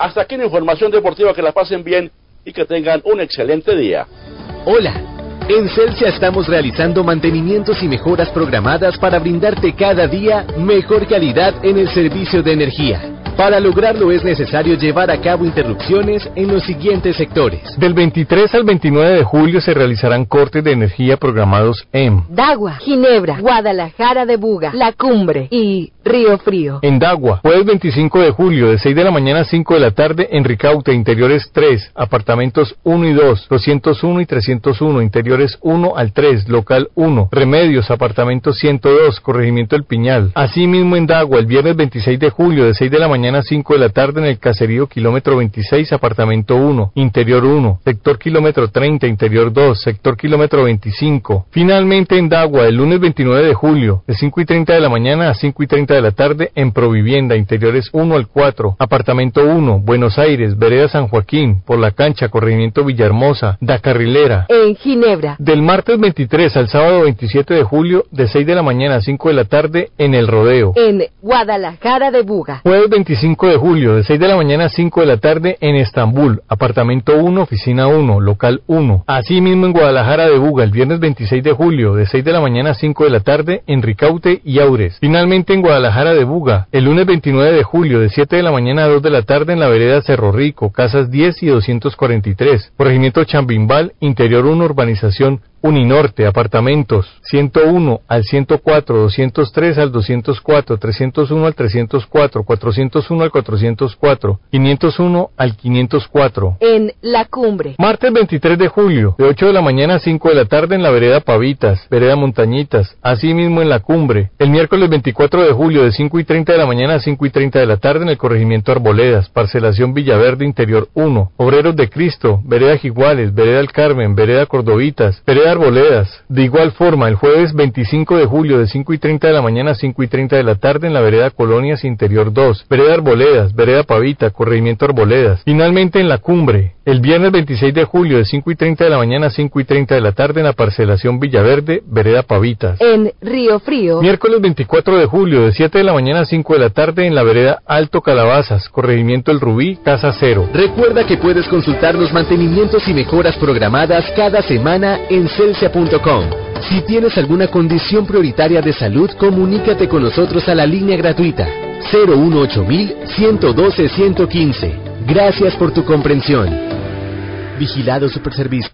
Hasta aquí la información deportiva, que la pasen bien y que tengan un excelente día. Hola, en Celsia estamos realizando mantenimientos y mejoras programadas para brindarte cada día mejor calidad en el servicio de energía. Para lograrlo es necesario llevar a cabo interrupciones en los siguientes sectores. Del 23 al 29 de julio se realizarán cortes de energía programados en Dagua, Ginebra, Guadalajara de Buga, La Cumbre y Río Frío. En Dagua, jueves 25 de julio de 6 de la mañana a 5 de la tarde en Ricaute, interiores 3, apartamentos 1 y 2, 201 y 301, interiores 1 al 3, local 1, Remedios, apartamentos 102, corregimiento El Piñal. Asimismo en Dagua, el viernes 26 de julio de 6 de la mañana a 5 de la tarde en el caserío kilómetro 26, apartamento 1, interior 1, sector kilómetro 30, interior 2, sector kilómetro 25. Finalmente en Dagua, el lunes 29 de julio de 5:30 de la mañana a 5:30 de la tarde en Provivienda, interiores 1 al 4, apartamento 1, Buenos Aires, vereda San Joaquín, por la cancha, corregimiento Villahermosa, Da Carrilera. En Ginebra, del martes 23 al sábado 27 de julio de 6 de la mañana a 5 de la tarde en El Rodeo. En Guadalajara de Buga, Jueves 25 de julio de 6 de la mañana a 5 de la tarde en Estambul, apartamento 1, oficina 1, local 1. Asimismo en Guadalajara de Buga, el viernes 26 de julio de 6 de la mañana a 5 de la tarde en Ricaute y Aures. Finalmente en Guadalajara de Buga, el lunes 29 de julio de 7 de la mañana a 2 de la tarde en la vereda Cerro Rico, casas 10 y 243, corregimiento Chambimbal, interior 1, urbanización Uninorte, apartamentos 101 al 104, 203 al 204, 301 al 304, 401 al 404, 501 al 504. En La Cumbre, Martes 23 de julio, de 8 de la mañana a 5 de la tarde en la vereda Pavitas, vereda Montañitas, asimismo en La Cumbre. El miércoles 24 de julio, de 5:30 de la mañana a 5:30 de la tarde en el corregimiento Arboledas, parcelación Villaverde, interior 1, Obreros de Cristo, vereda Jiguales, vereda El Carmen, vereda Cordovitas, vereda Arboledas. De igual forma, el jueves 25 de julio de 5:30 de la mañana a 5:30 de la tarde en la vereda Colonias, interior 2, vereda Arboledas, vereda Pavita, corregimiento Arboledas. Finalmente en La Cumbre, el viernes 26 de julio de 5:30 de la mañana a 5:30 de la tarde en la parcelación Villaverde, vereda Pavitas. En Río Frío, Miércoles 24 de julio de 7 de la mañana a 5 de la tarde en la vereda Alto Calabazas, corregimiento El Rubí, casa 0. Recuerda que puedes consultar los mantenimientos y mejoras programadas cada semana en Celsia.com. Si tienes alguna condición prioritaria de salud, comunícate con nosotros a la línea gratuita 018-112-115. Gracias por tu comprensión. Vigilado Superservicio.